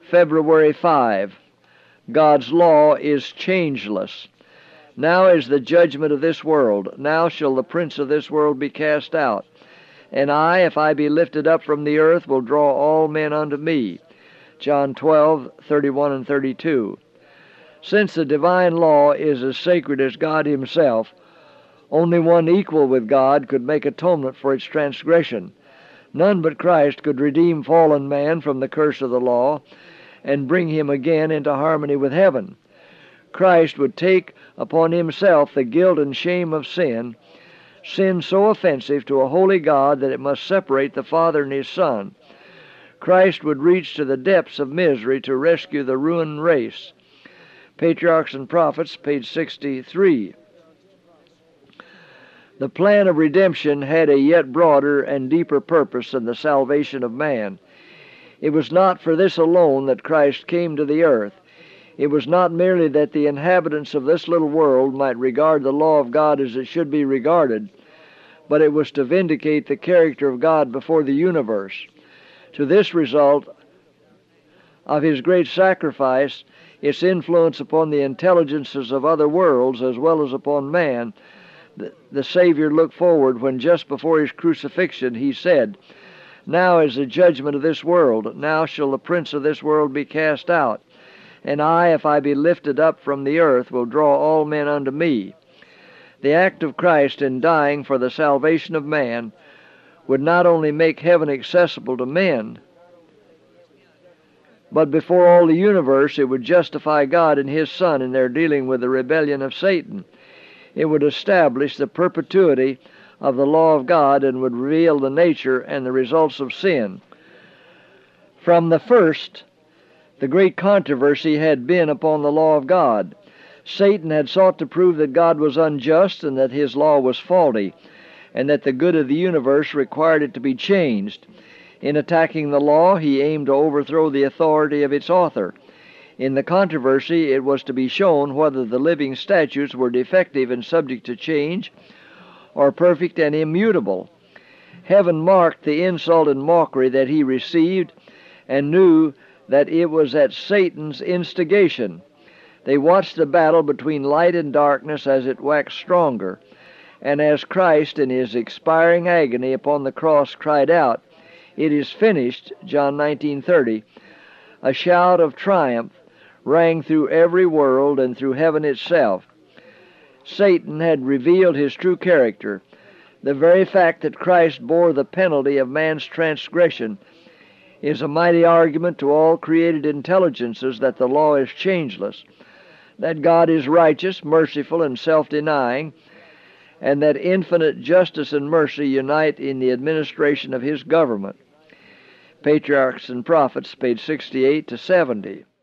February 5. God's law is changeless. Now is the judgment of this world. Now shall the prince of this world be cast out. And I, if I be lifted up from the earth, will draw all men unto me. John 12:31 and 32. Since the divine law is as sacred as God himself, only one equal with God could make atonement for its transgression. None but Christ could redeem fallen man from the curse of the law and bring him again into harmony with heaven. Christ would take upon himself the guilt and shame of sin so offensive to a holy God that it must separate the Father and his Son. Christ would reach to the depths of misery to rescue the ruined race. Patriarchs and Prophets, page 63. The plan of redemption had a yet broader and deeper purpose than the salvation of man. It was not for this alone that Christ came to the earth. It was not merely that the inhabitants of this little world might regard the law of God as it should be regarded, but it was to vindicate the character of God before the universe. To this result of his great sacrifice, its influence upon the intelligences of other worlds as well as upon man, the Savior looked forward when just before his crucifixion he said, "Now is the judgment of this world. Now shall the prince of this world be cast out. And I, if I be lifted up from the earth, will draw all men unto me." The act of Christ in dying for the salvation of man would not only make heaven accessible to men, but before all the universe it would justify God and his Son in their dealing with the rebellion of Satan. It would establish the perpetuity of the law of God and would reveal the nature and the results of sin. From the first, the great controversy had been upon the law of God. Satan had sought to prove that God was unjust and that his law was faulty, and that the good of the universe required it to be changed. In attacking the law, he aimed to overthrow the authority of its author. In the controversy, it was to be shown whether the living statutes were defective and subject to change, or perfect and immutable. Heaven marked the insult and mockery that he received, and knew that it was at Satan's instigation. They watched the battle between light and darkness as it waxed stronger, and as Christ in his expiring agony upon the cross cried out, "It is finished," John 19:30, a shout of triumph rang through every world and through heaven itself. Satan had revealed his true character. The very fact that Christ bore the penalty of man's transgression is a mighty argument to all created intelligences that the law is changeless, that God is righteous, merciful, and self-denying, and that infinite justice and mercy unite in the administration of his government. Patriarchs and Prophets, page 68 to 70.